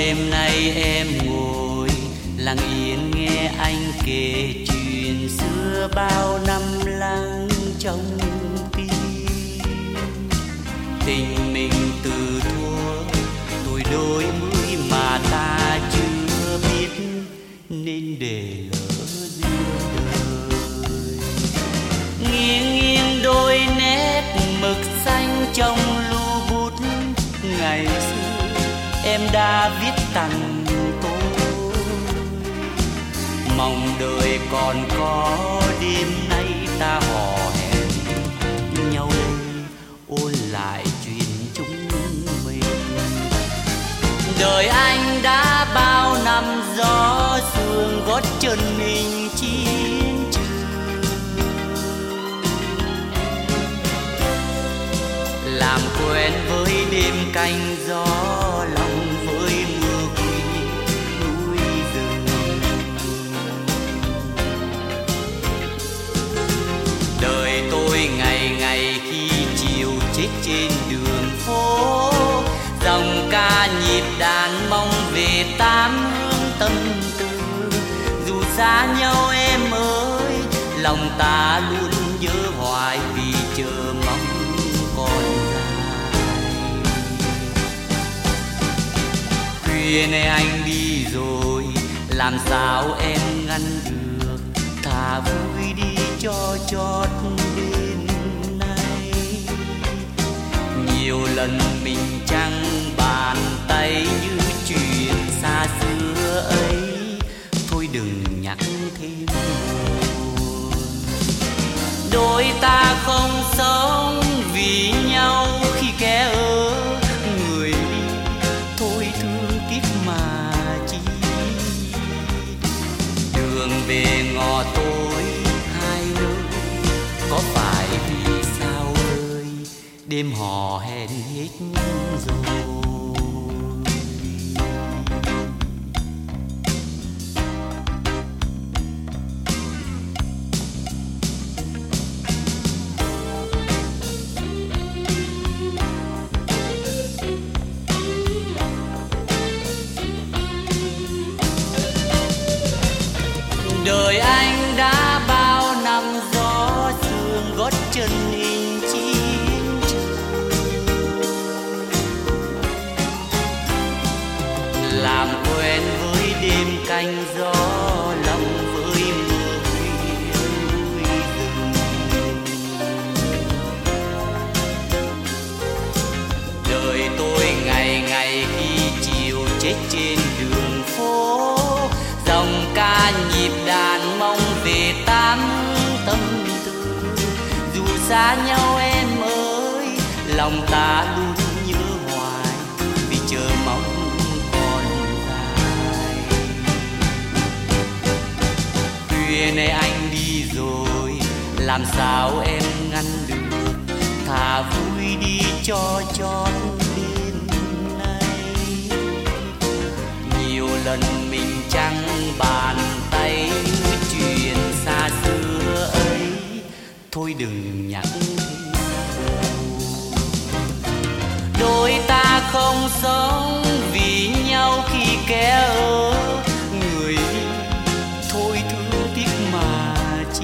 đêm nay em ngồi lặng yên nghe anh kể chuyện xưa bao năm lắng trong tim. Tình mình từ thuở tuổi đôi mươi mà ta chưa biết nên để lỡ duyên đời. Nghiêng nghiêng đôi nét mực xanh trong lưu bút ngày xưa em đã viết tặng tôi. Mong đời còn có đêm nay ta hò hẹn nhau đây ôn lại chuyện chúng mình. Đời anh đã bao năm gió sương gót chân mình chiến trường, làm quen với đêm canh gió lòng với mưa quỷ núi rừng. Đời tôi ngày ngày khi chiều chết trên đường phố, dòng ca nhịp đàn mong về tám hướng tâm tư. Dù xa nhau em ơi, lòng ta luôn nhớ hoài vì chờ mong còn dài. Khuya nay anh đi rồi, làm sao em ngăn được? Thà vui đi cho chót đêm nay. Nhiều lần mình chẳng bàn tay như chuyện xa xưa ấy, thôi đừng nhắc thêm buồn. Đôi ta không sống vì nhau khi kẻ ở người đi, thôi thương tiếc mà chi. Đường về ngõ tối hai nơi, có phải vì sao ơi đêm hò hẹn hết rồi. Đời anh đã bao năm gió sương gót chân in chiến trường, làm quen với đêm canh gió lòng với mưa khuya núi rừng. Đời tôi ngày ngày khi chiều chết trên đường phố, dòng ca nhịp đàn mong về tám tâm tư. Dù xa nhau em ơi, lòng ta luôn nhớ hoài vì chờ mong còn dài. Khuya nay anh đi rồi, làm sao em ngăn được? Thà vui đi cho chót đêm nay. Nhiều lần mình chẳng bàn tay chuyện xa xưa ấy, thôi đừng nhắc thêm buồn. Đôi ta không sống vì nhau khi kẻ ở người đi, thôi thương tiếc mà chi.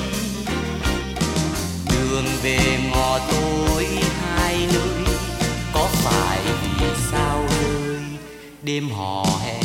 Đường về ngõ tối hai nơi, có phải vì sao ơi đêm hò hẹn